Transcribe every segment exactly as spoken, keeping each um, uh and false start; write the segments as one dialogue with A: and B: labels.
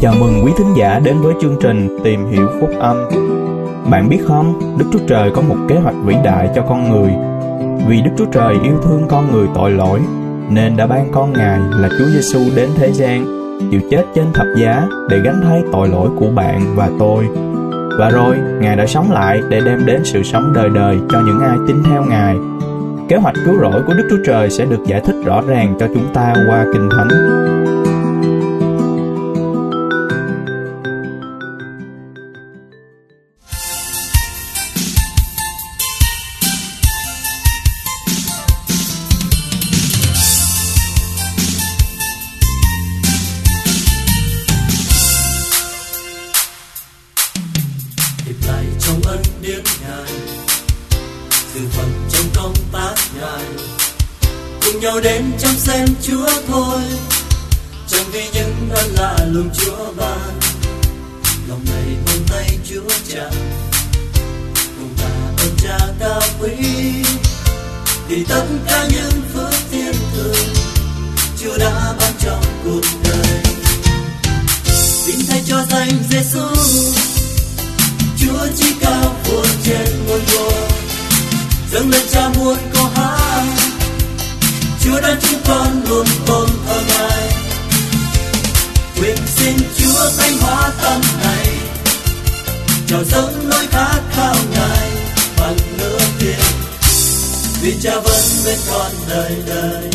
A: Chào mừng quý thính giả đến với chương trình Tìm Hiểu Phúc Âm. Bạn biết không, Đức Chúa Trời có một kế hoạch vĩ đại cho con người. Vì Đức Chúa Trời yêu thương con người tội lỗi, nên đã ban con Ngài là Chúa Giêsu đến thế gian, chịu chết trên thập giá để gánh thay tội lỗi của bạn và tôi. Và rồi, Ngài đã sống lại để đem đến sự sống đời đời cho những ai tin theo Ngài. Kế hoạch cứu rỗi của Đức Chúa Trời sẽ được giải thích rõ ràng cho chúng ta qua Kinh Thánh.
B: Đến trong xem Chúa thôi, chẳng vì những ơn lạ lùng Chúa ban, lòng này vòng tay Chúa Cha, cùng ta ơn Cha cao quý, vì tất cả những phước thiên thường Chúa đã ban trong cuộc đời. Vinh thay cho danh Giêsu, Chúa chí cao vua trên ngôi vua, dâng lên Cha muôn câu hát. Chúa đã chúng con luôn tôn thờ Ngài, nguyện xin Chúa thánh hóa tâm này, trào dâng nỗi khát khao Ngài bằng lửa thiêng, vì Cha vẫn bên con đời đời.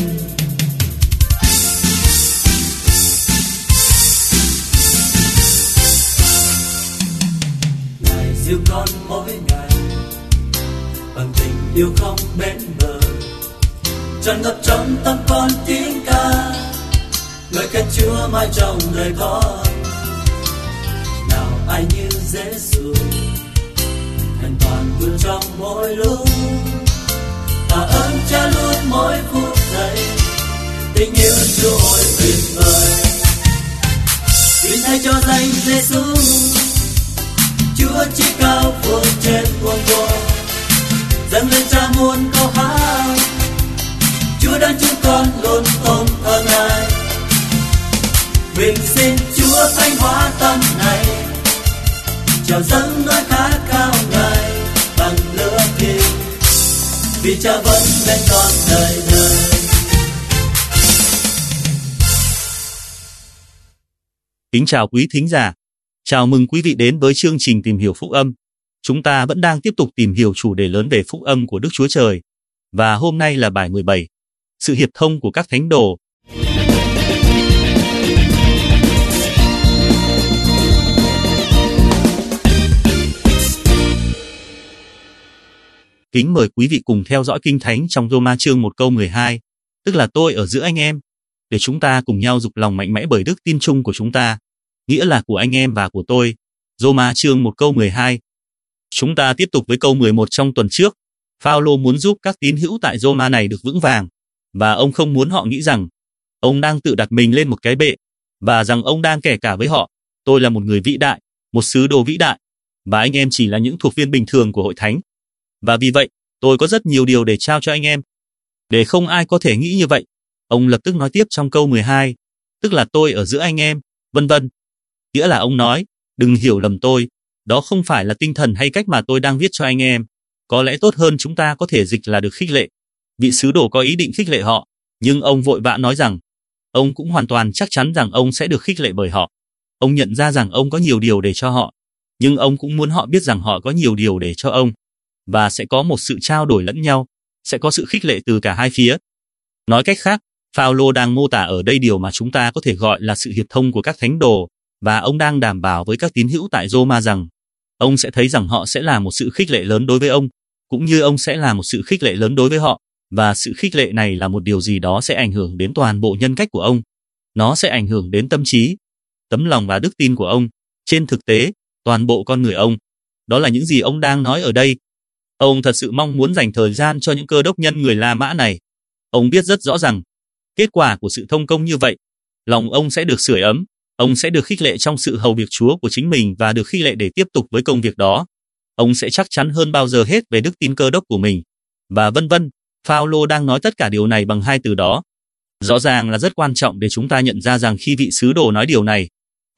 B: Ngài dìu con mỗi ngày bằng tình yêu không bến bờ, tràn ngập trong tâm con tiếng ca, ngợi khen Chúa mãi trong đời con. Nào ai như Giêsu, thành toàn vượt trong mỗi lúc, tạ ơn Cha luôn mỗi phút giây, tình yêu Chúa ôi tuyệt vời. Xin thay cho danh Giêsu, Chúa chí cao vua trên muôn vua, dâng lên Cha muôn câu hát. Chúa đã chúng con luôn tôn thờ Ngài, nguyện xin Chúa thánh hóa tâm này, trào dâng nỗi khát khao Ngài bằng lửa thiêng, vì Cha vẫn bên con đời đời.
C: Kính chào quý thính giả, chào mừng quý vị đến với chương trình Tìm Hiểu Phúc Âm. Chúng ta vẫn đang tiếp tục tìm hiểu chủ đề lớn về phúc âm của Đức Chúa Trời, và hôm nay là bài mười bảy. Sự hiệp thông của các thánh đồ. Kính mời quý vị cùng theo dõi Kinh Thánh trong Roma chương một câu mười hai, tức là tôi ở giữa anh em, để chúng ta cùng nhau dục lòng mạnh mẽ bởi đức tin chung của chúng ta, nghĩa là của anh em và của tôi. Roma chương một câu mười hai. Chúng ta tiếp tục với câu mười một trong tuần trước. Phao-lô muốn giúp các tín hữu tại Roma này được vững vàng, và ông không muốn họ nghĩ rằng ông đang tự đặt mình lên một cái bệ, và rằng ông đang kể cả với họ, tôi là một người vĩ đại, một sứ đồ vĩ đại, và anh em chỉ là những thuộc viên bình thường của hội thánh. Và vì vậy, tôi có rất nhiều điều để trao cho anh em. Để không ai có thể nghĩ như vậy, ông lập tức nói tiếp trong câu mười hai, tức là tôi ở giữa anh em, vân vân. Nghĩa là ông nói, đừng hiểu lầm tôi, đó không phải là tinh thần hay cách mà tôi đang viết cho anh em. Có lẽ tốt hơn chúng ta có thể dịch là được khích lệ. Vị sứ đồ có ý định khích lệ họ, nhưng ông vội vã nói rằng ông cũng hoàn toàn chắc chắn rằng ông sẽ được khích lệ bởi họ. Ông nhận ra rằng ông có nhiều điều để cho họ, nhưng ông cũng muốn họ biết rằng họ có nhiều điều để cho ông, và sẽ có một sự trao đổi lẫn nhau, sẽ có sự khích lệ từ cả hai phía. Nói cách khác, Phao-lô đang mô tả ở đây điều mà chúng ta có thể gọi là sự hiệp thông của các thánh đồ, và ông đang đảm bảo với các tín hữu tại Roma rằng ông sẽ thấy rằng họ sẽ là một sự khích lệ lớn đối với ông, cũng như ông sẽ là một sự khích lệ lớn đối với họ. Và sự khích lệ này là một điều gì đó sẽ ảnh hưởng đến toàn bộ nhân cách của ông. Nó sẽ ảnh hưởng đến tâm trí, tấm lòng và đức tin của ông. Trên thực tế, toàn bộ con người ông. Đó là những gì ông đang nói ở đây. Ông thật sự mong muốn dành thời gian cho những cơ đốc nhân người La Mã này. Ông biết rất rõ rằng, kết quả của sự thông công như vậy, lòng ông sẽ được sưởi ấm, ông sẽ được khích lệ trong sự hầu việc Chúa của chính mình và được khích lệ để tiếp tục với công việc đó. Ông sẽ chắc chắn hơn bao giờ hết về đức tin cơ đốc của mình, và vân vân. Phao-lô đang nói tất cả điều này bằng hai từ đó. Rõ ràng là rất quan trọng để chúng ta nhận ra rằng khi vị sứ đồ nói điều này,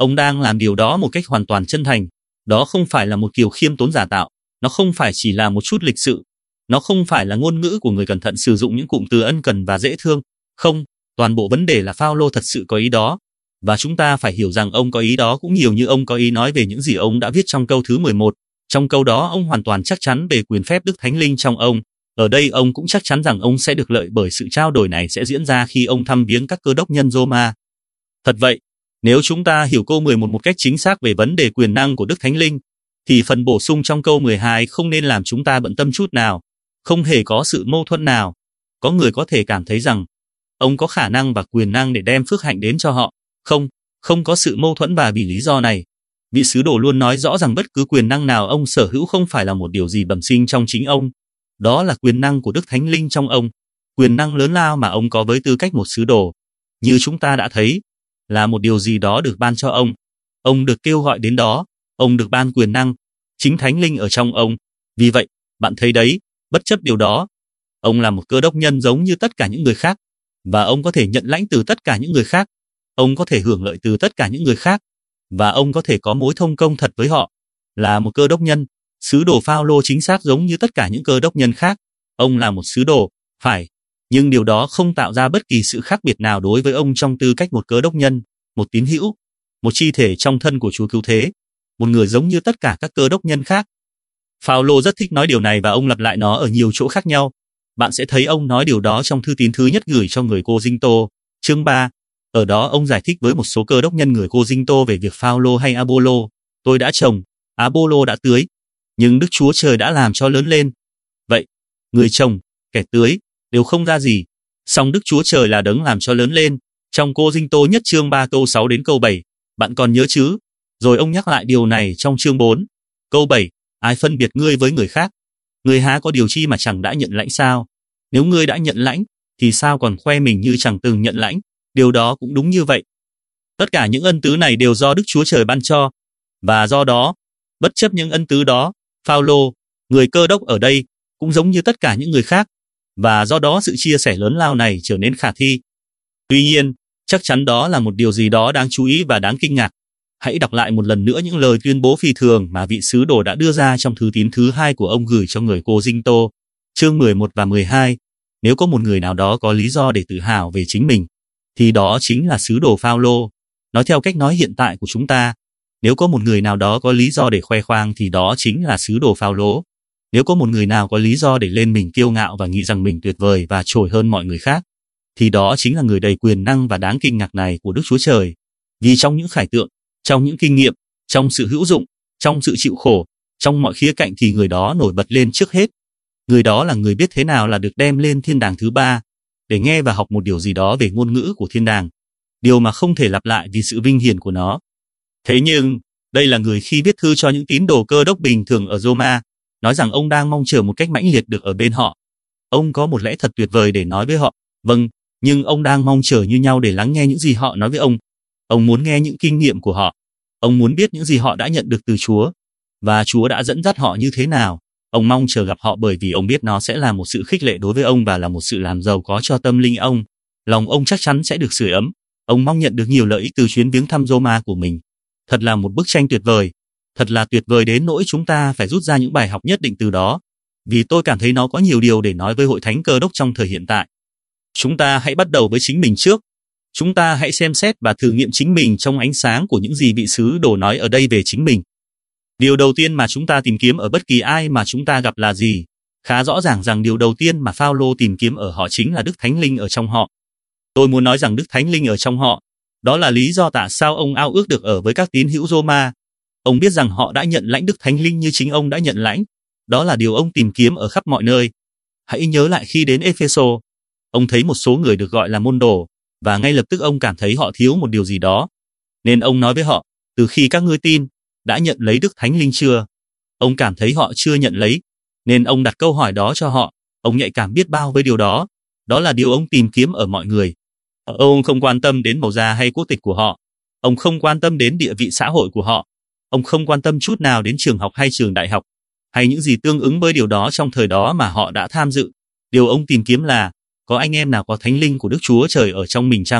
C: Ông đang làm điều đó một cách hoàn toàn chân thành. Đó không phải là một kiểu khiêm tốn giả tạo. Nó không phải chỉ là một chút lịch sự. Nó không phải là ngôn ngữ của người cẩn thận sử dụng những cụm từ ân cần và dễ thương. Không, toàn bộ vấn đề là Phao-lô thật sự có ý đó. Và chúng ta phải hiểu rằng ông có ý đó cũng nhiều như ông có ý nói về những gì ông đã viết trong câu thứ mười một. Trong câu đó ông hoàn toàn chắc chắn về quyền phép Đức Thánh Linh trong ông. Ở đây ông cũng chắc chắn rằng ông sẽ được lợi bởi sự trao đổi này sẽ diễn ra khi ông thăm viếng các cơ đốc nhân Roma. Thật vậy, nếu chúng ta hiểu câu mười một một cách chính xác về vấn đề quyền năng của Đức Thánh Linh, thì phần bổ sung trong câu mười hai không nên làm chúng ta bận tâm chút nào. Không hề có sự mâu thuẫn nào. Có người có thể cảm thấy rằng ông có khả năng và quyền năng để đem phước hạnh đến cho họ. Không, không có sự mâu thuẫn và vì lý do này. Vị sứ đồ luôn nói rõ rằng bất cứ quyền năng nào ông sở hữu không phải là một điều gì bẩm sinh trong chính ông. Đó là quyền năng của Đức Thánh Linh trong ông. Quyền năng lớn lao mà ông có với tư cách một sứ đồ. Như chúng ta đã thấy, là một điều gì đó được ban cho ông. Ông được kêu gọi đến đó. Ông được ban quyền năng. Chính Thánh Linh ở trong ông. Vì vậy, bạn thấy đấy, bất chấp điều đó, ông là một cơ đốc nhân giống như tất cả những người khác. Và ông có thể nhận lãnh từ tất cả những người khác. Ông có thể hưởng lợi từ tất cả những người khác. Và ông có thể có mối thông công thật với họ. Là một cơ đốc nhân, sứ đồ Phao-lô chính xác giống như tất cả những cơ đốc nhân khác. Ông là một sứ đồ, phải. Nhưng điều đó không tạo ra bất kỳ sự khác biệt nào đối với ông trong tư cách một cơ đốc nhân, một tín hữu, một chi thể trong thân của Chúa Cứu Thế, một người giống như tất cả các cơ đốc nhân khác. Phao-lô rất thích nói điều này và ông lặp lại nó ở nhiều chỗ khác nhau. Bạn sẽ thấy ông nói điều đó trong thư tín thứ nhất gửi cho người Cô-rinh-tô, chương ba. Ở đó ông giải thích với một số cơ đốc nhân người Cô-rinh-tô về việc Phao-lô hay A-bô-lô. Tôi đã trồng, A-bô-lô đã tưới, nhưng Đức Chúa Trời đã làm cho lớn lên. Vậy, người trồng, kẻ tưới, đều không ra gì. Song Đức Chúa Trời là đấng làm cho lớn lên. Trong Cô-rinh-tô nhất chương ba câu sáu đến câu bảy, bạn còn nhớ chứ? Rồi ông nhắc lại điều này trong chương bốn. Câu bảy, ai phân biệt ngươi với người khác? Ngươi há có điều chi mà chẳng đã nhận lãnh sao? Nếu ngươi đã nhận lãnh, thì sao còn khoe mình như chẳng từng nhận lãnh? Điều đó cũng đúng như vậy. Tất cả những ân tứ này đều do Đức Chúa Trời ban cho. Và do đó, bất chấp những ân tứ đó, Phao-lô, người cơ đốc ở đây, cũng giống như tất cả những người khác. Và do đó sự chia sẻ lớn lao này trở nên khả thi. Tuy nhiên, chắc chắn đó là một điều gì đó đáng chú ý và đáng kinh ngạc. Hãy đọc lại một lần nữa những lời tuyên bố phi thường mà vị sứ đồ đã đưa ra trong thư tín thứ hai của ông gửi cho người Cô-rinh-tô, chương mười một và mười hai. Nếu có một người nào đó có lý do để tự hào về chính mình, thì đó chính là sứ đồ Phao-lô. Nói theo cách nói hiện tại của chúng ta, nếu có một người nào đó có lý do để khoe khoang thì đó chính là sứ đồ Phao-lô. Nếu có một người nào có lý do để lên mình kiêu ngạo và nghĩ rằng mình tuyệt vời và trội hơn mọi người khác, thì đó chính là người đầy quyền năng và đáng kinh ngạc này của Đức Chúa Trời. Vì trong những khải tượng, trong những kinh nghiệm, trong sự hữu dụng, trong sự chịu khổ, trong mọi khía cạnh thì người đó nổi bật lên trước hết. Người đó là người biết thế nào là được đem lên thiên đàng thứ ba, để nghe và học một điều gì đó về ngôn ngữ của thiên đàng, điều mà không thể lặp lại vì sự vinh hiển của nó. Thế nhưng, đây là người khi viết thư cho những tín đồ cơ đốc bình thường ở Roma, nói rằng ông đang mong chờ một cách mãnh liệt được ở bên họ. Ông có một lẽ thật tuyệt vời để nói với họ, vâng, nhưng ông đang mong chờ như nhau để lắng nghe những gì họ nói với ông. Ông muốn nghe những kinh nghiệm của họ. Ông muốn biết những gì họ đã nhận được từ Chúa, và Chúa đã dẫn dắt họ như thế nào. Ông mong chờ gặp họ bởi vì ông biết nó sẽ là một sự khích lệ đối với ông và là một sự làm giàu có cho tâm linh ông. Lòng ông chắc chắn sẽ được sưởi ấm. Ông mong nhận được nhiều lợi ích từ chuyến viếng thăm Roma của mình. Thật là một bức tranh tuyệt vời. Thật là tuyệt vời đến nỗi chúng ta phải rút ra những bài học nhất định từ đó. Vì tôi cảm thấy nó có nhiều điều để nói với hội thánh cơ đốc trong thời hiện tại. Chúng ta hãy bắt đầu với chính mình trước. Chúng ta hãy xem xét và thử nghiệm chính mình trong ánh sáng của những gì vị sứ đồ nói ở đây về chính mình. Điều đầu tiên mà chúng ta tìm kiếm ở bất kỳ ai mà chúng ta gặp là gì? Khá rõ ràng rằng điều đầu tiên mà Phao-lô tìm kiếm ở họ chính là Đức Thánh Linh ở trong họ. Tôi muốn nói rằng Đức Thánh Linh ở trong họ, đó là lý do tại sao ông ao ước được ở với các tín hữu Roma. Ông biết rằng họ đã nhận lãnh Đức Thánh Linh như chính ông đã nhận lãnh. Đó là điều ông tìm kiếm ở khắp mọi nơi. Hãy nhớ lại khi đến Epheso, ông thấy một số người được gọi là môn đồ, và ngay lập tức ông cảm thấy họ thiếu một điều gì đó. Nên ông nói với họ, từ khi các ngươi tin, đã nhận lấy Đức Thánh Linh chưa? Ông cảm thấy họ chưa nhận lấy, nên ông đặt câu hỏi đó cho họ. Ông nhạy cảm biết bao với điều đó. Đó là điều ông tìm kiếm ở mọi người. Ông không quan tâm đến màu da hay quốc tịch của họ. Ông không quan tâm đến địa vị xã hội của họ. Ông không quan tâm chút nào đến trường học hay trường đại học, hay những gì tương ứng với điều đó trong thời đó mà họ đã tham dự. Điều ông tìm kiếm là, có anh em nào có Thánh Linh của Đức Chúa Trời ở trong mình chăng?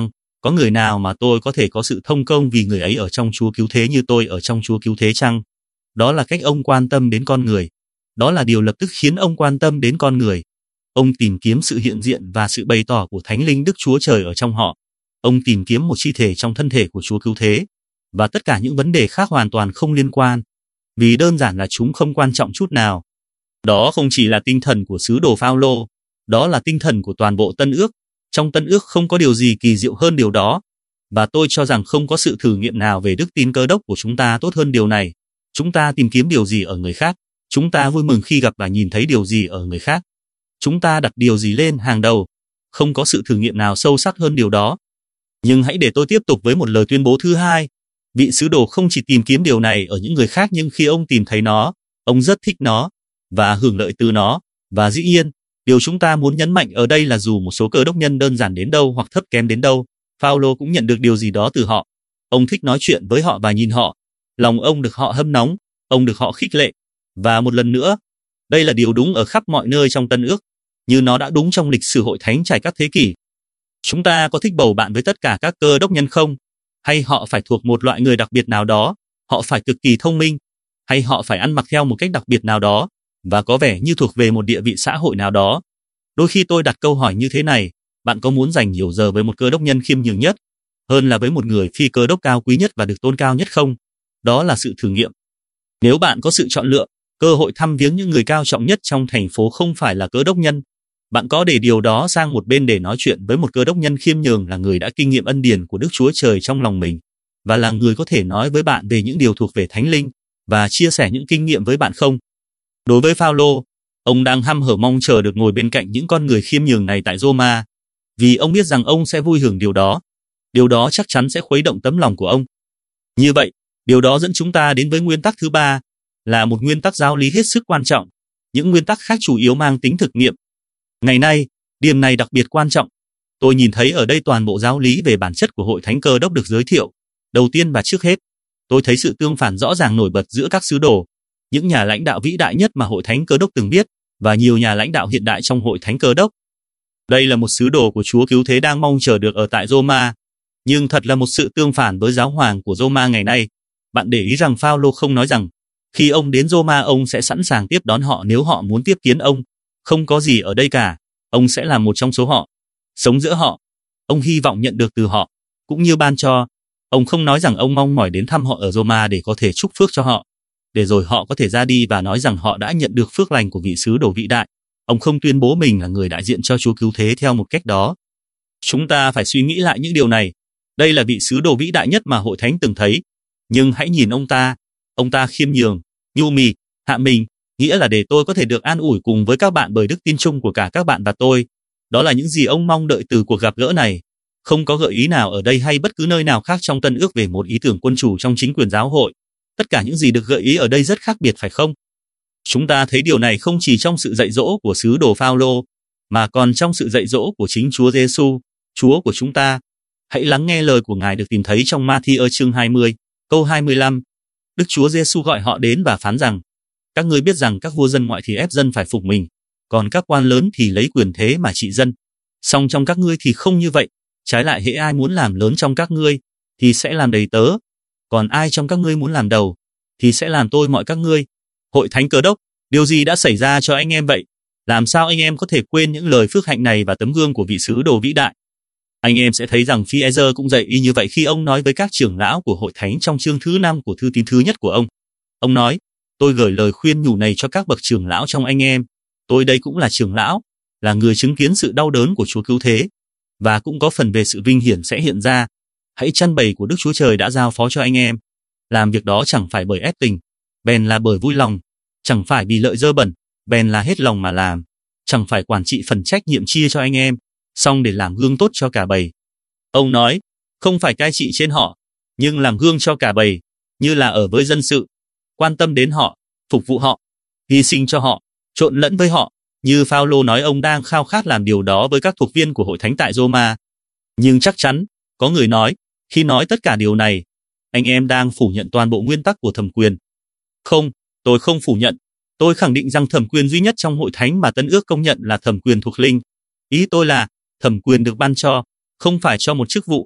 C: Có người nào mà tôi có thể có sự thông công vì người ấy ở trong Chúa cứu thế như tôi ở trong Chúa cứu thế chăng? Đó là cách ông quan tâm đến con người. Đó là điều lập tức khiến ông quan tâm đến con người. Ông tìm kiếm sự hiện diện và sự bày tỏ của Thánh Linh Đức Chúa Trời ở trong họ. Ông tìm kiếm một chi thể trong thân thể của Chúa cứu thế. Và tất cả những vấn đề khác hoàn toàn không liên quan. Vì đơn giản là chúng không quan trọng chút nào. Đó không chỉ là tinh thần của sứ đồ Phao-lô, đó là tinh thần của toàn bộ Tân Ước. Trong Tân Ước không có điều gì kỳ diệu hơn điều đó. Và tôi cho rằng không có sự thử nghiệm nào về đức tin Cơ Đốc của chúng ta tốt hơn điều này. Chúng ta tìm kiếm điều gì ở người khác, chúng ta vui mừng khi gặp và nhìn thấy điều gì ở người khác. Chúng ta đặt điều gì lên hàng đầu, không có sự thử nghiệm nào sâu sắc hơn điều đó. Nhưng hãy để tôi tiếp tục với một lời tuyên bố thứ hai. Vị sứ đồ không chỉ tìm kiếm điều này ở những người khác, nhưng khi ông tìm thấy nó, ông rất thích nó và hưởng lợi từ nó. Và dĩ nhiên, điều chúng ta muốn nhấn mạnh ở đây là dù một số Cơ Đốc nhân đơn giản đến đâu hoặc thấp kém đến đâu, Phao-lô cũng nhận được điều gì đó từ họ. Ông thích nói chuyện với họ và nhìn họ. Lòng ông được họ hâm nóng, ông được họ khích lệ. Và một lần nữa, đây là điều đúng ở khắp mọi nơi trong Tân Ước, như nó đã đúng trong lịch sử hội thánh trải các thế kỷ. Chúng ta có thích bầu bạn với tất cả các Cơ Đốc nhân không? Hay họ phải thuộc một loại người đặc biệt nào đó, họ phải cực kỳ thông minh, hay họ phải ăn mặc theo một cách đặc biệt nào đó, và có vẻ như thuộc về một địa vị xã hội nào đó? Đôi khi tôi đặt câu hỏi như thế này, bạn có muốn dành nhiều giờ với một Cơ Đốc nhân khiêm nhường nhất, hơn là với một người phi Cơ Đốc cao quý nhất và được tôn cao nhất không? Đó là sự thử nghiệm. Nếu bạn có sự chọn lựa, cơ hội thăm viếng những người cao trọng nhất trong thành phố không phải là Cơ Đốc nhân, bạn có để điều đó sang một bên để nói chuyện với một Cơ Đốc nhân khiêm nhường là người đã kinh nghiệm ân điển của Đức Chúa Trời trong lòng mình, và là người có thể nói với bạn về những điều thuộc về Thánh Linh, và chia sẻ những kinh nghiệm với bạn không? Đối với Phao-lô, ông đang hăm hở mong chờ được ngồi bên cạnh những con người khiêm nhường này tại Roma, vì ông biết rằng ông sẽ vui hưởng điều đó. Điều đó chắc chắn sẽ khuấy động tấm lòng của ông. Như vậy, điều đó dẫn chúng ta đến với nguyên tắc thứ ba, là một nguyên tắc giáo lý hết sức quan trọng. Những nguyên tắc khác chủ yếu mang tính thực nghiệm. Ngày nay, điểm này đặc biệt quan trọng. Tôi nhìn thấy ở đây toàn bộ giáo lý về bản chất của Hội Thánh Cơ Đốc được giới thiệu. Đầu tiên và trước hết, tôi thấy sự tương phản rõ ràng nổi bật giữa các sứ đồ, những nhà lãnh đạo vĩ đại nhất mà Hội Thánh Cơ Đốc từng biết, và nhiều nhà lãnh đạo hiện đại trong Hội Thánh Cơ Đốc. Đây là một sứ đồ của Chúa cứu thế đang mong chờ được ở tại Roma, nhưng thật là một sự tương phản với giáo hoàng của Roma ngày nay. Bạn để ý rằng Phao-lô không nói rằng khi ông đến Roma ông sẽ sẵn sàng tiếp đón họ nếu họ muốn tiếp kiến ông. Không có gì ở đây cả. Ông sẽ là một trong số họ, sống giữa họ. Ông hy vọng nhận được từ họ, cũng như ban cho. Ông không nói rằng ông mong mỏi đến thăm họ ở Roma để có thể chúc phước cho họ, để rồi họ có thể ra đi và nói rằng họ đã nhận được phước lành của vị sứ đồ vĩ đại. Ông không tuyên bố mình là người đại diện cho Chúa cứu thế theo một cách đó. Chúng ta phải suy nghĩ lại những điều này. Đây là vị sứ đồ vĩ đại nhất mà Hội Thánh từng thấy. Nhưng hãy nhìn ông ta. Ông ta khiêm nhường, nhu mì, hạ mình, nghĩa là để tôi có thể được an ủi cùng với các bạn bởi đức tin chung của cả các bạn và tôi. Đó là những gì ông mong đợi từ cuộc gặp gỡ này. Không có gợi ý nào ở đây hay bất cứ nơi nào khác trong Tân Ước về một ý tưởng quân chủ trong chính quyền giáo hội. Tất cả những gì được gợi ý ở đây rất khác biệt phải không? Chúng ta thấy điều này không chỉ trong sự dạy dỗ của sứ đồ Phao-lô, mà còn trong sự dạy dỗ của chính Chúa Giêsu, Chúa của chúng ta. Hãy lắng nghe lời của Ngài được tìm thấy trong Ma-thi-ơ chương hai mươi, câu hai mươi lăm. Đức Chúa Giêsu gọi họ đến và phán rằng: các ngươi biết rằng các vua dân ngoại thì ép dân phải phục mình, còn các quan lớn thì lấy quyền thế mà trị dân. Song trong các ngươi thì không như vậy. Trái lại, hễ ai muốn làm lớn trong các ngươi thì sẽ làm đầy tớ, còn ai trong các ngươi muốn làm đầu thì sẽ làm tôi mọi các ngươi. Hội Thánh Cơ Đốc, điều gì đã xảy ra cho anh em vậy? Làm sao anh em có thể quên những lời phước hạnh này và tấm gương của vị sứ đồ vĩ đại? Anh em sẽ thấy rằng Phi-e-giơ cũng dạy y như vậy khi ông nói với các trưởng lão của Hội Thánh trong chương thứ năm của thư tín thứ nhất của ông. Ông nói: tôi gửi lời khuyên nhủ này cho các bậc trưởng lão trong anh em. Tôi đây cũng là trưởng lão, là người chứng kiến sự đau đớn của Chúa cứu thế, và cũng có phần về sự vinh hiển sẽ hiện ra. Hãy chăn bầy của Đức Chúa Trời đã giao phó cho anh em. Làm việc đó chẳng phải bởi ép tình, bèn là bởi vui lòng, chẳng phải vì lợi dơ bẩn, bèn là hết lòng mà làm, chẳng phải quản trị phần trách nhiệm chia cho anh em, song để làm gương tốt cho cả bầy. Ông nói, không phải cai trị trên họ, nhưng làm gương cho cả bầy, như là ở với dân sự, quan tâm đến họ, phục vụ họ, hy sinh cho họ, trộn lẫn với họ, như Phao-lô nói ông đang khao khát làm điều đó với các thuộc viên của Hội Thánh tại Roma. Nhưng chắc chắn, có người nói, khi nói tất cả điều này, anh em đang phủ nhận toàn bộ nguyên tắc của thẩm quyền. Không, tôi không phủ nhận. Tôi khẳng định rằng thẩm quyền duy nhất trong Hội Thánh mà Tân Ước công nhận là thẩm quyền thuộc linh. Ý tôi là, thẩm quyền được ban cho, không phải cho một chức vụ,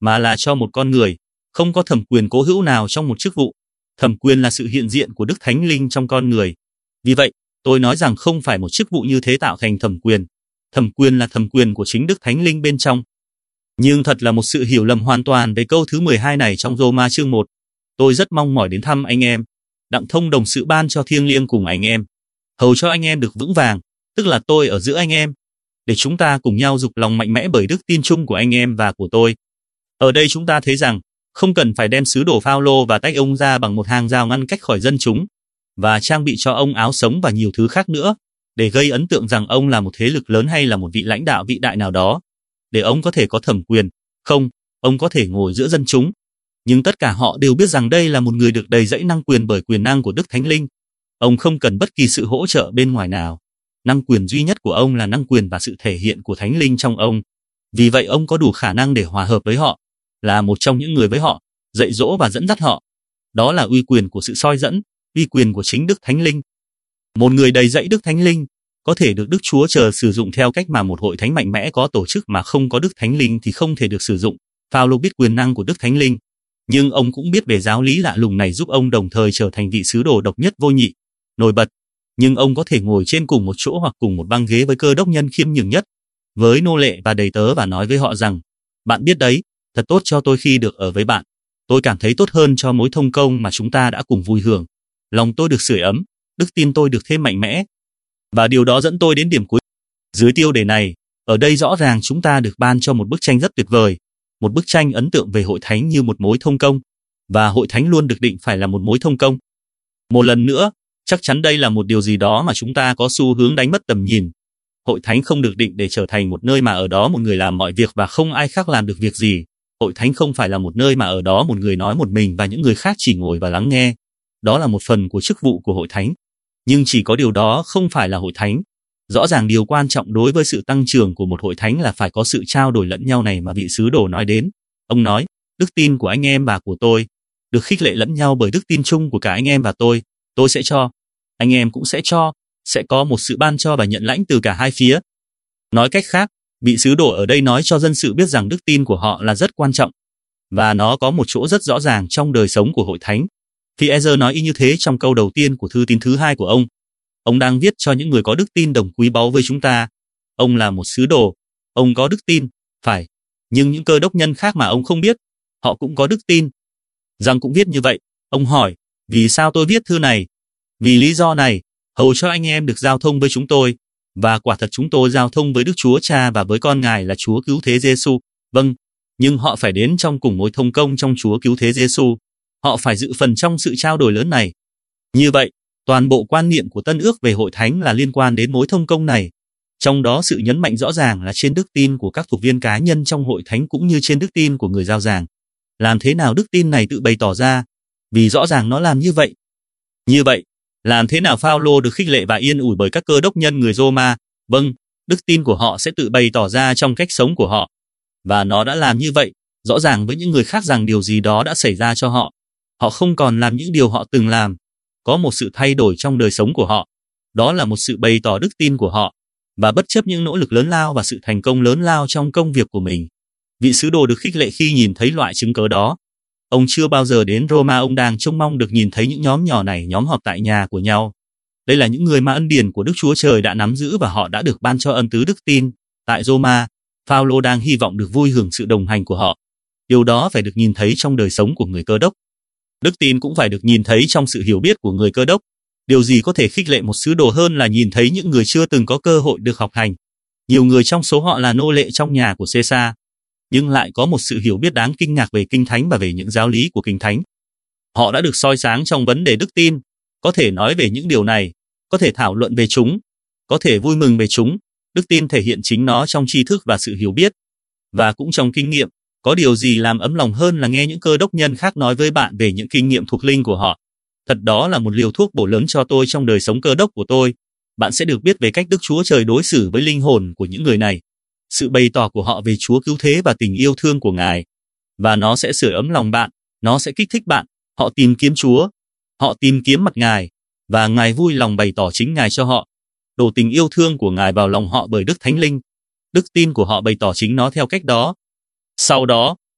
C: mà là cho một con người. Không có thẩm quyền cố hữu nào trong một chức vụ. Thẩm quyền là sự hiện diện của Đức Thánh Linh trong con người. Vì vậy, tôi nói rằng không phải một chức vụ như thế tạo thành thẩm quyền. Thẩm quyền là thẩm quyền của chính Đức Thánh Linh bên trong. Nhưng thật là một sự hiểu lầm hoàn toàn về câu thứ mười hai này trong Rô-ma chương một. Tôi rất mong mỏi đến thăm anh em, đặng thông đồng sự ban cho thiêng liêng cùng anh em, hầu cho anh em được vững vàng, tức là tôi ở giữa anh em, để chúng ta cùng nhau dục lòng mạnh mẽ bởi đức tin chung của anh em và của tôi. Ở đây chúng ta thấy rằng, không cần phải đem sứ đồ Phao-lô và tách ông ra bằng một hàng rào ngăn cách khỏi dân chúng, và trang bị cho ông áo sống và nhiều thứ khác nữa, để gây ấn tượng rằng ông là một thế lực lớn hay là một vị lãnh đạo vĩ đại nào đó, để ông có thể có thẩm quyền. Không, ông có thể ngồi giữa dân chúng. Nhưng tất cả họ đều biết rằng đây là một người được đầy dẫy năng quyền bởi quyền năng của Đức Thánh Linh. Ông không cần bất kỳ sự hỗ trợ bên ngoài nào. Năng quyền duy nhất của ông là năng quyền và sự thể hiện của Thánh Linh trong ông. Vì vậy ông có đủ khả năng để hòa hợp với họ, là một trong những người với họ, dạy dỗ và dẫn dắt họ. Đó là uy quyền của sự soi dẫn, uy quyền của chính Đức Thánh Linh. Một người đầy dẫy Đức Thánh Linh có thể được Đức Chúa Trời sử dụng theo cách mà một hội thánh mạnh mẽ có tổ chức mà không có Đức Thánh Linh thì không thể được sử dụng. Phao-lô biết quyền năng của Đức Thánh Linh, nhưng ông cũng biết về giáo lý lạ lùng này giúp ông đồng thời trở thành vị sứ đồ độc nhất vô nhị, nổi bật. Nhưng ông có thể ngồi trên cùng một chỗ hoặc cùng một băng ghế với cơ đốc nhân khiêm nhường nhất, với nô lệ và đầy tớ và nói với họ rằng, bạn biết đấy, thật tốt cho tôi khi được ở với bạn. Tôi cảm thấy tốt hơn cho mối thông công mà chúng ta đã cùng vui hưởng. Lòng tôi được sưởi ấm, đức tin tôi được thêm mạnh mẽ. Và điều đó dẫn tôi đến điểm cuối. Dưới tiêu đề này, ở đây rõ ràng chúng ta được ban cho một bức tranh rất tuyệt vời, một bức tranh ấn tượng về hội thánh như một mối thông công, và hội thánh luôn được định phải là một mối thông công. Một lần nữa, chắc chắn đây là một điều gì đó mà chúng ta có xu hướng đánh mất tầm nhìn. Hội thánh không được định để trở thành một nơi mà ở đó một người làm mọi việc và không ai khác làm được việc gì. Hội thánh không phải là một nơi mà ở đó một người nói một mình và những người khác chỉ ngồi và lắng nghe. Đó là một phần của chức vụ của hội thánh. Nhưng chỉ có điều đó không phải là hội thánh. Rõ ràng điều quan trọng đối với sự tăng trưởng của một hội thánh là phải có sự trao đổi lẫn nhau này mà vị sứ đồ nói đến. Ông nói, đức tin của anh em và của tôi được khích lệ lẫn nhau bởi đức tin chung của cả anh em và tôi. Tôi sẽ cho, anh em cũng sẽ cho, sẽ có một sự ban cho và nhận lãnh từ cả hai phía. Nói cách khác, vị sứ đồ ở đây nói cho dân sự biết rằng đức tin của họ là rất quan trọng, và nó có một chỗ rất rõ ràng trong đời sống của hội thánh. Phi-e-rơ nói y như thế trong câu đầu tiên của thư tín thứ hai của ông. Ông đang viết cho những người có đức tin đồng quý báu với chúng ta. Ông là một sứ đồ, ông có đức tin, phải, nhưng những cơ đốc nhân khác mà ông không biết, họ cũng có đức tin. Giăng cũng viết như vậy. Ông hỏi, vì sao tôi viết thư này? Vì lý do này, hầu cho anh em được giao thông với chúng tôi, và quả thật chúng tôi giao thông với Đức Chúa Cha và với con Ngài là Chúa Cứu Thế Giêsu. Vâng, nhưng họ phải đến trong cùng mối thông công trong Chúa Cứu Thế Giêsu. Họ phải dự phần trong sự trao đổi lớn này. Như vậy, toàn bộ quan niệm của Tân Ước về hội thánh là liên quan đến mối thông công này. Trong đó sự nhấn mạnh rõ ràng là trên đức tin của các thuộc viên cá nhân trong hội thánh cũng như trên đức tin của người giao giảng. Làm thế nào đức tin này tự bày tỏ ra? Vì rõ ràng nó làm như vậy. Như vậy, làm thế nào Phao-lô được khích lệ và yên ủi bởi các cơ đốc nhân người Rô-ma? Vâng, đức tin của họ sẽ tự bày tỏ ra trong cách sống của họ. Và nó đã làm như vậy, rõ ràng với những người khác rằng điều gì đó đã xảy ra cho họ. Họ không còn làm những điều họ từng làm. Có một sự thay đổi trong đời sống của họ. Đó là một sự bày tỏ đức tin của họ. Và bất chấp những nỗ lực lớn lao và sự thành công lớn lao trong công việc của mình, vị sứ đồ được khích lệ khi nhìn thấy loại chứng cớ đó. Ông chưa bao giờ đến Roma, ông đang trông mong được nhìn thấy những nhóm nhỏ này nhóm họp tại nhà của nhau. Đây là những người mà ân điển của Đức Chúa Trời đã nắm giữ và họ đã được ban cho ân tứ đức tin. Tại Roma, Phao-lô đang hy vọng được vui hưởng sự đồng hành của họ. Điều đó phải được nhìn thấy trong đời sống của người Cơ Đốc. Đức tin cũng phải được nhìn thấy trong sự hiểu biết của người Cơ Đốc. Điều gì có thể khích lệ một sứ đồ hơn là nhìn thấy những người chưa từng có cơ hội được học hành. Nhiều người trong số họ là nô lệ trong nhà của Caesar, nhưng lại có một sự hiểu biết đáng kinh ngạc về Kinh Thánh và về những giáo lý của Kinh Thánh. Họ đã được soi sáng trong vấn đề đức tin, có thể nói về những điều này, có thể thảo luận về chúng, có thể vui mừng về chúng. Đức tin thể hiện chính nó trong tri thức và sự hiểu biết, và cũng trong kinh nghiệm. Có điều gì làm ấm lòng hơn là nghe những cơ đốc nhân khác nói với bạn về những kinh nghiệm thuộc linh của họ. Thật đó là một liều thuốc bổ lớn cho tôi trong đời sống cơ đốc của tôi. Bạn sẽ được biết về cách Đức Chúa Trời đối xử với linh hồn của những người này, sự bày tỏ của họ về Chúa Cứu Thế và tình yêu thương của Ngài. Và nó sẽ sưởi ấm lòng bạn, nó sẽ kích thích bạn. Họ tìm kiếm Chúa, họ tìm kiếm mặt Ngài, và Ngài vui lòng bày tỏ chính Ngài cho họ. Đổ tình yêu thương của Ngài vào lòng họ bởi Đức Thánh Linh. Đức tin của họ bày tỏ chính nó theo cách đó. Sau đó,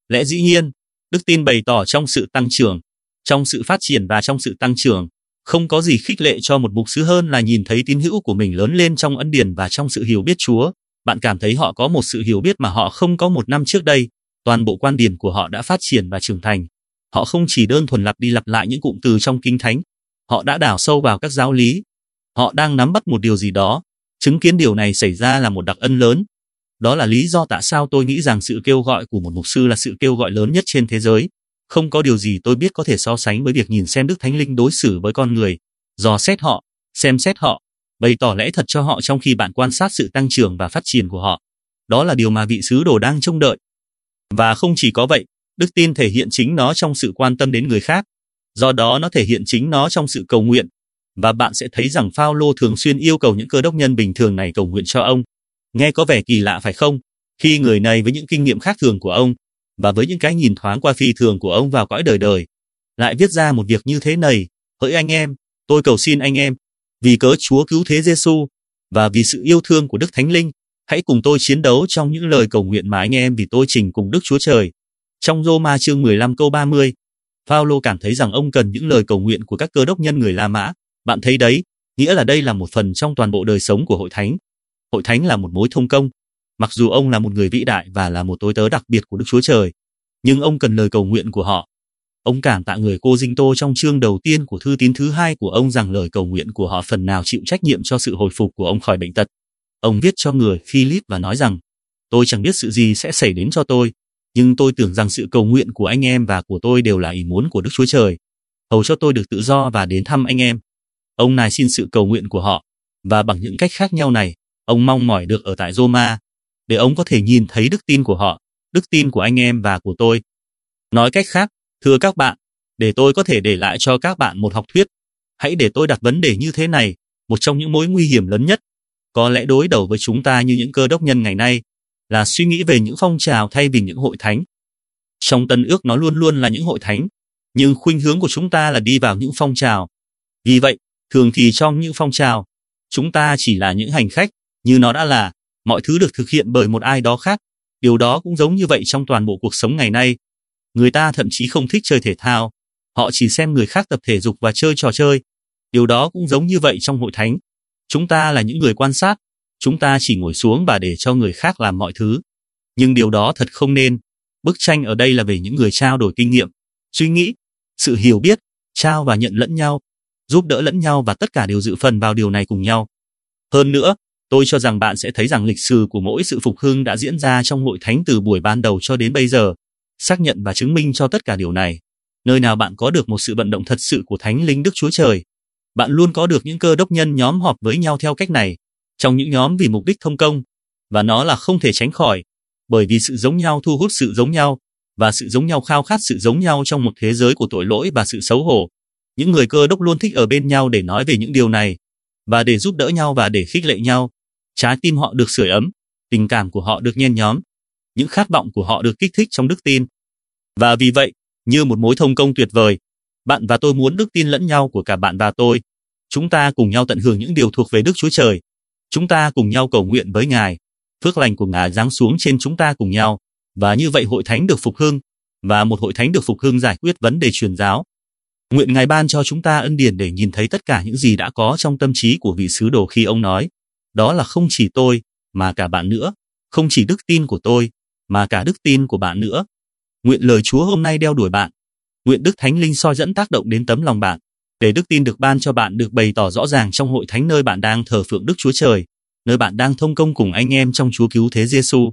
C: Lẽ dĩ nhiên, đức tin bày tỏ trong sự tăng trưởng, trong sự phát triển và trong sự tăng trưởng. Không có gì khích lệ cho một mục sư hơn là nhìn thấy tín hữu của mình lớn lên trong ân điển và trong sự hiểu biết Chúa. Bạn cảm thấy họ có một sự hiểu biết mà họ không có một năm trước đây. Toàn bộ quan điểm của họ đã phát triển và trưởng thành. Họ không chỉ đơn thuần lặp đi lặp lại những cụm từ trong Kinh Thánh. Họ đã đào sâu vào các giáo lý. Họ đang nắm bắt một điều gì đó. Chứng kiến điều này xảy ra là một đặc ân lớn. Đó là lý do tại sao tôi nghĩ rằng sự kêu gọi của một mục sư là sự kêu gọi lớn nhất trên thế giới. Không có điều gì tôi biết có thể so sánh với việc nhìn xem Đức Thánh Linh đối xử với con người, dò xét họ, xem xét họ, bày tỏ lẽ thật cho họ trong khi bạn quan sát sự tăng trưởng và phát triển của họ. Đó là điều mà vị sứ đồ đang trông đợi. Và không chỉ có vậy, đức tin thể hiện chính nó trong sự quan tâm đến người khác. Do đó nó thể hiện chính nó trong sự cầu nguyện. Và bạn sẽ thấy rằng Phao-lô thường xuyên yêu cầu những cơ đốc nhân bình thường này cầu nguyện cho ông. Nghe có vẻ kỳ lạ phải không? Khi người này với những kinh nghiệm khác thường của ông, và với những cái nhìn thoáng qua phi thường của ông vào cõi đời đời, lại viết ra một việc như thế này: hỡi anh em, tôi cầu xin anh em, vì cớ Chúa cứu thế Giêsu và vì sự yêu thương của Đức Thánh Linh, hãy cùng tôi chiến đấu trong những lời cầu nguyện mà anh em vì tôi trình cùng Đức Chúa Trời. Trong Rô-ma chương mười lăm câu ba mươi, Phao-lô cảm thấy rằng ông cần những lời cầu nguyện của các cơ đốc nhân người La Mã. Bạn thấy đấy, nghĩa là đây là một phần trong toàn bộ đời sống của hội thánh. Hội thánh là một mối thông công. Mặc dù ông là một người vĩ đại và là một tối tớ đặc biệt của Đức Chúa Trời, nhưng ông cần lời cầu nguyện của họ. Ông cảm tạ người Cô Dinh Tô trong chương đầu tiên của thư tín thứ hai của ông rằng lời cầu nguyện của họ phần nào chịu trách nhiệm cho sự hồi phục của ông khỏi bệnh tật. Ông viết cho người Philip và nói rằng: tôi chẳng biết sự gì sẽ xảy đến cho tôi, nhưng tôi tưởng rằng sự cầu nguyện của anh em và của tôi đều là ý muốn của Đức Chúa Trời, hầu cho tôi được tự do và đến thăm anh em. Ông này xin sự cầu nguyện của họ, và bằng những cách khác nhau này, ông mong mỏi được ở tại Roma, để ông có thể nhìn thấy đức tin của họ, đức tin của anh em và của tôi. Nói cách khác, thưa các bạn, để tôi có thể để lại cho các bạn một học thuyết, hãy để tôi đặt vấn đề như thế này: một trong những mối nguy hiểm lớn nhất, có lẽ đối đầu với chúng ta như những cơ đốc nhân ngày nay, là suy nghĩ về những phong trào thay vì những hội thánh. Trong Tân Ước nó luôn luôn là những hội thánh, nhưng khuynh hướng của chúng ta là đi vào những phong trào. Vì vậy, thường thì trong những phong trào, chúng ta chỉ là những hành khách, như nó đã là, mọi thứ được thực hiện bởi một ai đó khác. Điều đó cũng giống như vậy trong toàn bộ cuộc sống ngày nay. Người ta thậm chí không thích chơi thể thao, họ chỉ xem người khác tập thể dục và chơi trò chơi. Điều đó cũng giống như vậy trong hội thánh. Chúng ta là những người quan sát, chúng ta chỉ ngồi xuống và để cho người khác làm mọi thứ. Nhưng điều đó thật không nên. Bức tranh ở đây là về những người trao đổi kinh nghiệm, suy nghĩ, sự hiểu biết, trao và nhận lẫn nhau, giúp đỡ lẫn nhau, và tất cả đều dự phần vào điều này cùng nhau. Hơn nữa, tôi cho rằng bạn sẽ thấy rằng lịch sử của mỗi sự phục hưng đã diễn ra trong hội thánh từ buổi ban đầu cho đến bây giờ, xác nhận và chứng minh cho tất cả điều này. Nơi nào bạn có được một sự vận động thật sự của Thánh Linh Đức Chúa Trời, bạn luôn có được những cơ đốc nhân nhóm họp với nhau theo cách này, trong những nhóm vì mục đích thông công, và nó là không thể tránh khỏi, bởi vì sự giống nhau thu hút sự giống nhau, và sự giống nhau khao khát sự giống nhau trong một thế giới của tội lỗi và sự xấu hổ. Những người cơ đốc luôn thích ở bên nhau để nói về những điều này, và để giúp đỡ nhau và để khích lệ nhau. Trái tim họ được sưởi ấm, tình cảm của họ được nhen nhóm, những khát vọng của họ được kích thích trong đức tin. Và vì vậy, như một mối thông công tuyệt vời, bạn và tôi muốn đức tin lẫn nhau của cả bạn và tôi. Chúng ta cùng nhau tận hưởng những điều thuộc về Đức Chúa Trời. Chúng ta cùng nhau cầu nguyện với Ngài, phước lành của Ngài giáng xuống trên chúng ta cùng nhau, và như vậy hội thánh được phục hưng, và một hội thánh được phục hưng giải quyết vấn đề truyền giáo. Nguyện Ngài ban cho chúng ta ân điển để nhìn thấy tất cả những gì đã có trong tâm trí của vị sứ đồ khi ông nói: đó là không chỉ tôi, mà cả bạn nữa, không chỉ đức tin của tôi, mà cả đức tin của bạn nữa. Nguyện lời Chúa hôm nay đeo đuổi bạn. Nguyện Đức Thánh Linh soi dẫn tác động đến tấm lòng bạn, để đức tin được ban cho bạn được bày tỏ rõ ràng trong hội thánh nơi bạn đang thờ phượng Đức Chúa Trời, nơi bạn đang thông công cùng anh em trong Chúa cứu thế Giêsu.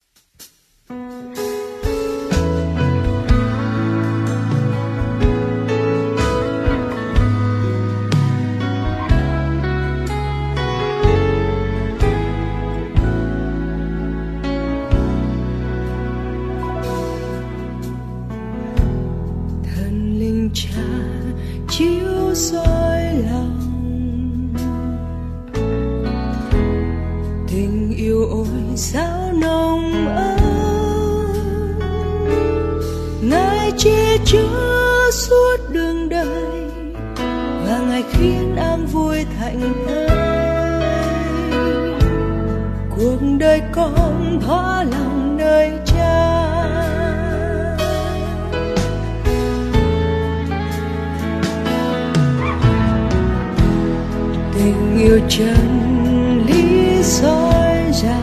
D: Chiếu soi lòng, tình yêu ôi sao nồng ấm, Ngài che chở suốt đường đời, và Ngài khiến an vui thạnh thơi. Cuộc đời con thỏa lòng nơi Cha, yêu chân lý soi dạ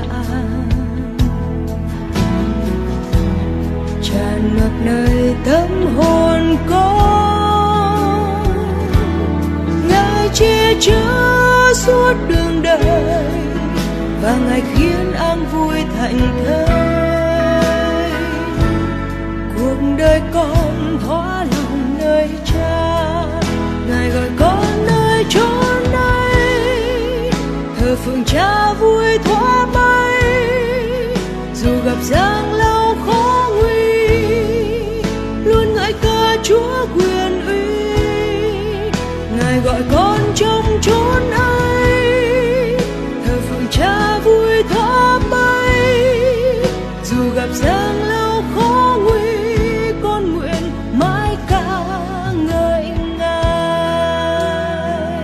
D: tràn ngập nơi tâm hồn con, Ngài che chở suốt đường đời và Ngài khiến an vui thảnh thơi. Cuộc đời con thỏa lòng nơi Cha, Ngài gọi con nơi chốn ấy, thờ phượng Cha vui thoa bay. Dù gặp giang lao khó nguy, luôn ngợi ca Chúa quyền uy. Ngài gọi con trong chốn ấy, thờ phượng Cha vui thoa bay. Dù gặp giang lao khó nguy, con nguyện mãi ca ngợi Ngài.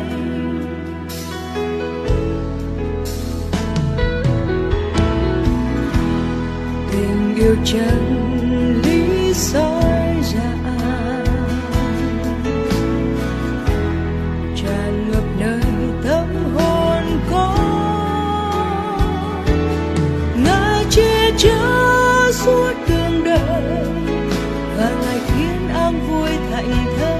D: Tình yêu chân lý soi dạ tràn ngập nơi tâm hồn con, Ngài che chở suốt đường đời và Ngài khiến an vui thảnh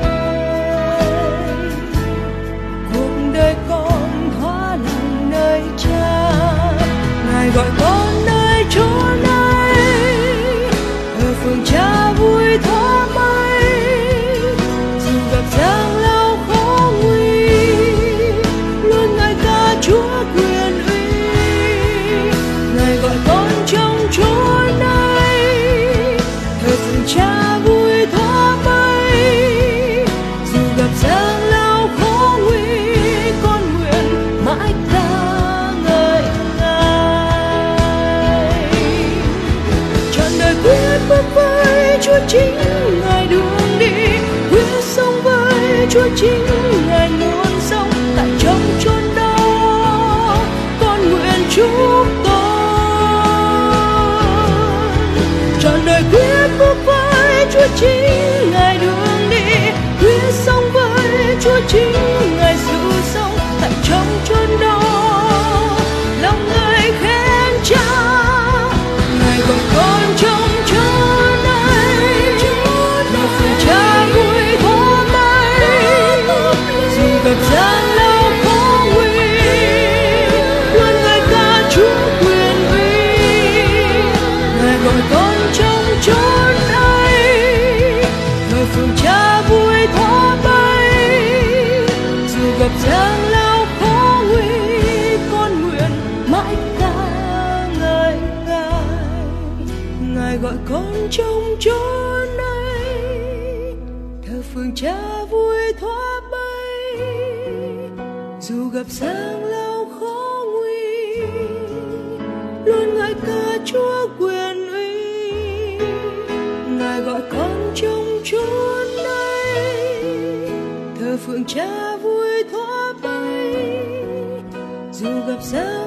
D: thơi. Cuộc đời con thỏa lòng nơi Cha, Ngài gọi con nơi chốn ấy, thờ phượng Cha vui thoa bay. Dù gặp giang lao khó nguy, luôn ngợi ca Chúa quyền uy. Ngài gọi con trong chốn ấy, thờ phượng Cha vui thoa bay. Dù gặp giang lao khó nguy, con nguyện mãi ca ngợi Ngài. Trọn đời quyết bước với Chúa chính Ngài đường đi, quyết sống với Chúa chính Ngài nguồn sống. Tại trong chốn đó con nguyện chúc con. Trọn đời quyết bước với Chúa chính Ngài đường đi, quyết sống với Chúa chính Ngài sự sống. Tại trong chốn đó lòng Ngài khen Cha, Ngài gọi con trong chốn ấy, thờ phượng Cha vui thoa bay. Dù gặp giang lao khó nguy, luôn ngợi ca Chúa quyền uy. Ngài gọi con trong chốn ấy, thờ phượng Cha vui thoa bay. Dù gặp giang lao khó nguy, con nguyện mãi ca ngợi Ngài. Ngài gọi con trong chốn ấy, thờ phượng Cha vui thoa bay. Dù gặp giang lao khó nguy, luôn ngợi ca Chúa quyền uy. Ngài gọi con trong chốn ấy, thờ phượng Cha vui thoa bay. Dù gặp giang